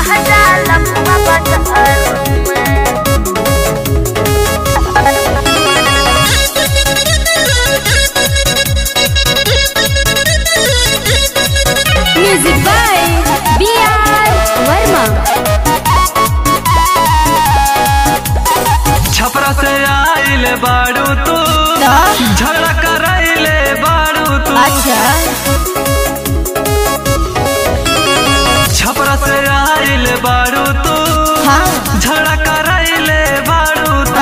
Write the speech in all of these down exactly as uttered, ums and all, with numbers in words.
Music by B R Verma. Chhapra से आइल बाड़ू तू, झगड़ा कराइले बाड़ू तू। अच्छा छपरा से आइल बाड़ू तू, हाँ झगड़ा कराइले बाड़ू तू।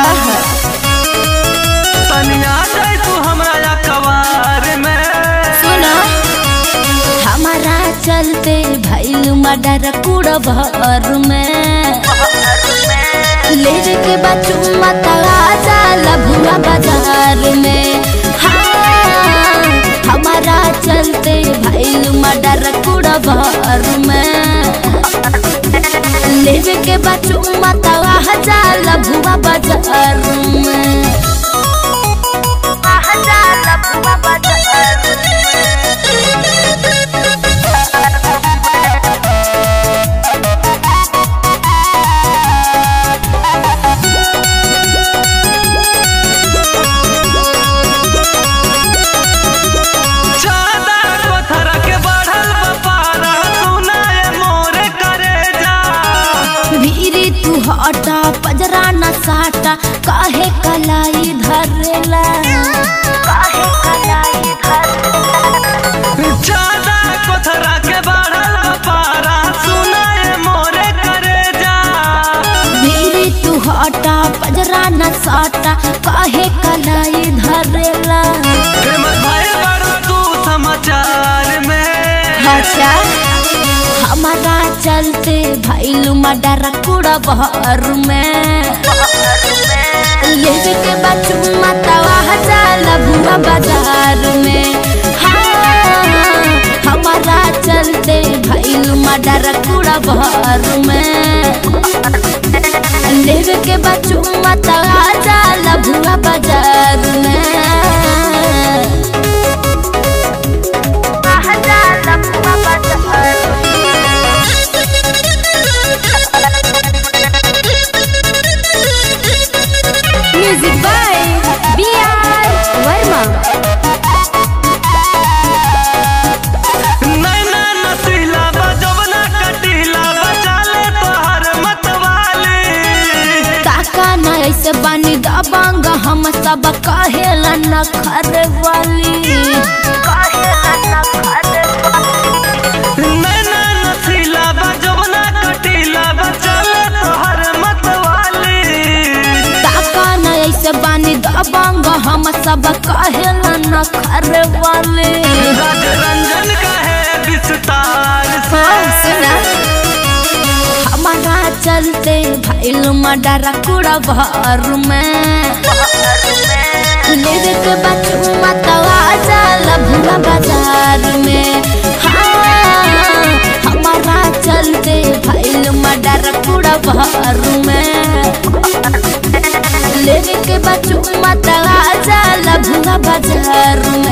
तनिया जाए तू हमरा कवार में। सुना हमारा चलते भइल मर्डर कूड़ा भर में लेवे के बच्चू मतला जाला भुआ बाजार में। हाँ हमारा चलते भइल मर्डर कूड़ा भर में लेवे के बच्चू मतला जाला भुआ बाजार में। हटा पजरा न साटा काहे कलाई धरेला काहे कलाई धरेला ज्यादा कोथरा के बढ़ल पारा सुनाए मोरे करे जा। मेरी तू हटा पजरा न साटा काहे कलाई धरेला। फेमस भाई बड़ो तू समाचार में। अच्छा हमारा चलते भइल मर्डर कूड़ा भर में लेवे के बच्चू मतवा जाला भुआ बाजार में। हाँ हमारा चलते भइल मर्डर कूड़ा भर में लेवे के बच्चू मतवा जाला भुआ बाजार में। Music by B R Verma. नैना नसीला बजवना कटीला बचाले तोहर मतवाली। काका न ऐसे बानी दबंग हम सब कहेला न खरे वाली। नैना नसीला बजवना कटीला बचाले तोहर मतवाली। काका न ऐसे बानी दबंग हम सब कहेला न खरे वाली। राज रंजन कहे विस्तार से। सुना हमारा चलते भइल मर्डर कूड़ा भर में लेवे के बच्चू मतवा जाला भुआ बाजार में। हाँ हमारा चलते भइल मर्डर कूड़ा भर में लेवे के बच्चू मतवा जाला भुआ बाजार में।